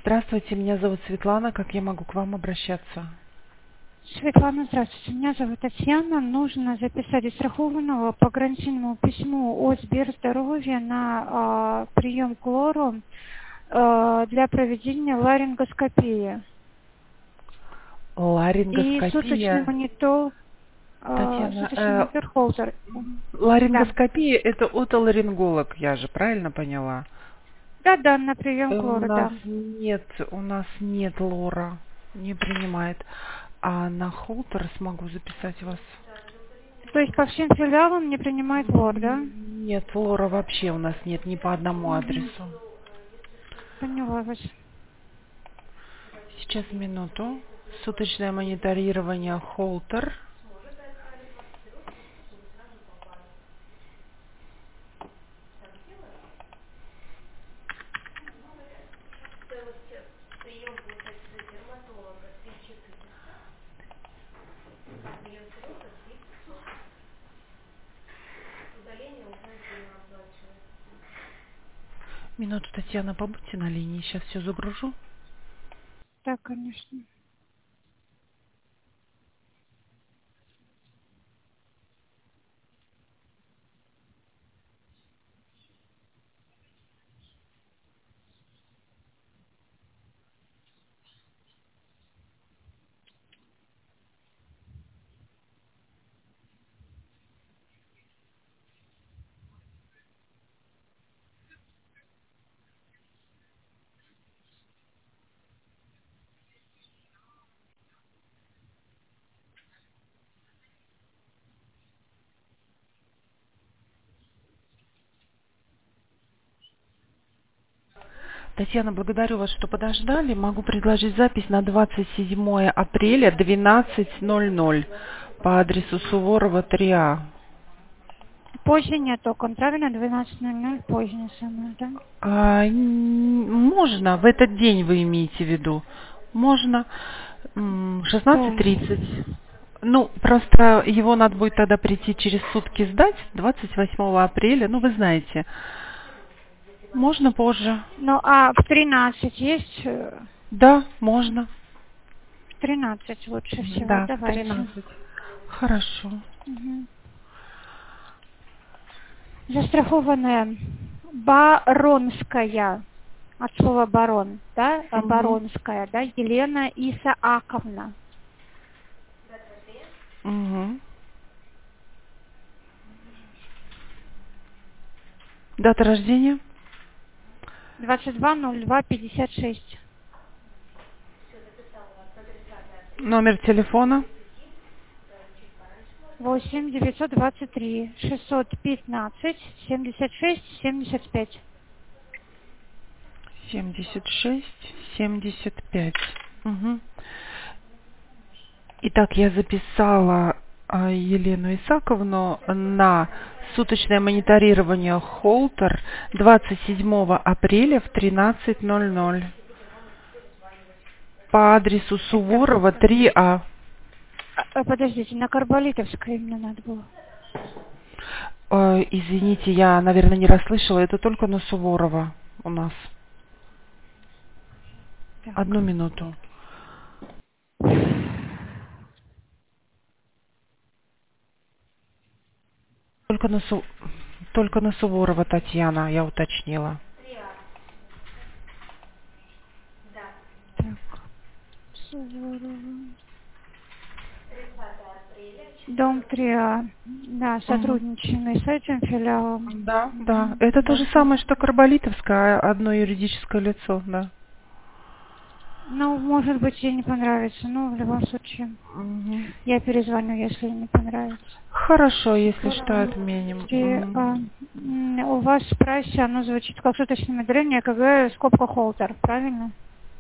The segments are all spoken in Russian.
Здравствуйте, меня зовут Светлана. Как я могу к вам обращаться? Светлана, здравствуйте. Меня зовут Татьяна. Нужно записать застрахованного по гарантийному письму от Сберздоровья на прием к лору для проведения ларингоскопии. И суточный Ларингоскопия. монитор, Татьяна, суточный монитор Холтер. Да. ларингоскопия это отоларинголог, я же правильно поняла? Да, на прием к У лору, нас да. нет лора, не принимает. А на холтер смогу записать вас? То есть по всем филиалам не принимает лор, да? Нет, лора вообще у нас нет ни по одному Угу. адресу. Поняла вас. Сейчас минуту. Суточное мониторирование холтер. Минуту, Татьяна, побудьте на линии, сейчас все загружу. Да, конечно. Татьяна, благодарю вас, что подождали. Могу предложить запись на 27 апреля 12:00 по адресу Суворова 3А. Позже нет окон, правильно? 12:00 позднее самое, да? Можно, в этот день вы имеете в виду? Можно. Да. 16:30. Ну, просто его надо будет тогда прийти через сутки сдать, 28 апреля. Ну, вы знаете. Можно позже. Ну, а в 13 есть? Да, можно. В 13 лучше всего. Да, в Давайте. 13. Хорошо. Угу. Застрахованная Баронская, от слова барон, да? Угу. Баронская, да? Елена Исааковна. Угу. Дата рождения, 22.02.56. номер телефона 8-923-615-76-75. 76 75. Угу. Итак, я записала Елену Исаковну на суточное мониторирование Холтер 27 апреля в 13:00 по адресу Суворова 3А. Подождите, на Карболитовской именно надо было. Извините, я, наверное, не расслышала. Это только на Суворова у нас. Так. Одну минуту. Только на Суворова, Татьяна, я уточнила. Так. Суворова. Дом 3А. Да, Мгм. сотрудничаем и с этим филиалом. Да, да. Это то Да. же самое, что Карболитовская, одно юридическое лицо, да. Ну, может быть, ей не понравится, но в любом случае Мгм. я перезвоню, если не понравится. Хорошо, если что, отменим. И, Мгм. у вас в прайсе оно звучит как суточное моделирование, КГ, скобка холтер, правильно?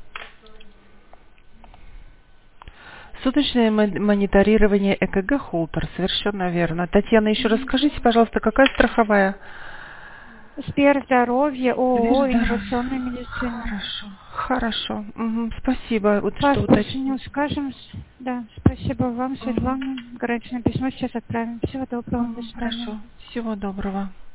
Суточное мониторирование ЭКГ Холтер, совершенно верно. Татьяна, еще раз скажите, пожалуйста, какая страховая? Сберздоровье, ООО, Сберздоровье. инновационная медицина. Хорошо, хорошо. Мгм. Спасибо, вот что Паспорт не уточнить. скажем. Да, спасибо вам, Мгм. Светлана. Гарантийное письмо сейчас отправим. Всего доброго, до Мгм. свидания. Хорошо, всего доброго.